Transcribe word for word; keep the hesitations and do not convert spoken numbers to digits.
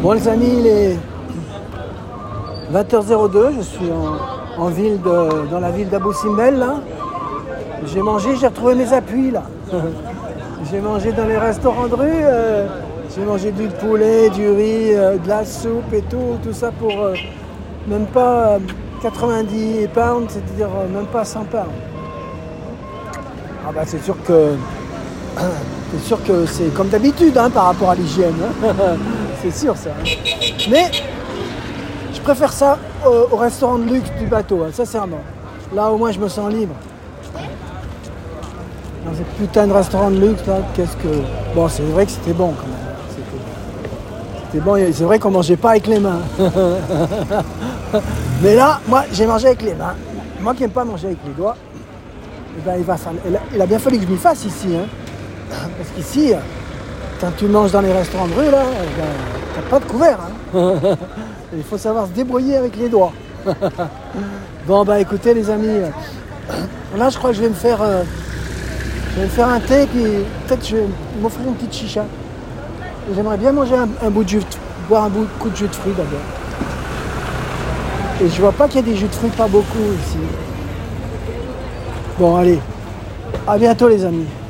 Bon les amis, il est vingt heures zéro deux, je suis en, en ville de, dans la ville d'Abou Simbel là. J'ai mangé, j'ai retrouvé mes appuis là. J'ai mangé dans les restaurants de rue, euh, j'ai mangé du poulet, du riz, euh, de la soupe et tout, tout ça pour euh, même pas euh, quatre-vingt-dix pounds, c'est-à-dire euh, même pas cent pounds. Ah bah c'est sûr que c'est sûr que c'est comme d'habitude hein, par rapport à l'hygiène. Hein. C'est sûr ça. Hein. Mais je préfère ça au, au restaurant de luxe du bateau, hein, sincèrement. Là au moins je me sens libre. Dans ce putain de restaurant de luxe là, qu'est-ce que. Bon c'est vrai que c'était bon quand même. C'était, c'était bon, c'est vrai qu'on mangeait pas avec les mains. Mais là, moi j'ai mangé avec les mains. Moi qui n'aime pas manger avec les doigts, eh ben, il, va falloir, il a bien fallu que je m'y fasse ici. Hein. Parce qu'ici, quand tu manges dans les restaurants de rue, là, eh ben, t'as pas de couvert. Hein. Il faut savoir se débrouiller avec les doigts. Bon bah écoutez les amis, là je crois que je vais me faire, euh, je vais me faire un thé, puis peut-être je vais m'offrir une petite chicha. Et j'aimerais bien manger un, un bout de jus, boire un bout, coup de jus de fruits d'abord. Et je vois pas qu'il y a des jus de fruits, pas beaucoup ici. Bon allez, à bientôt les amis.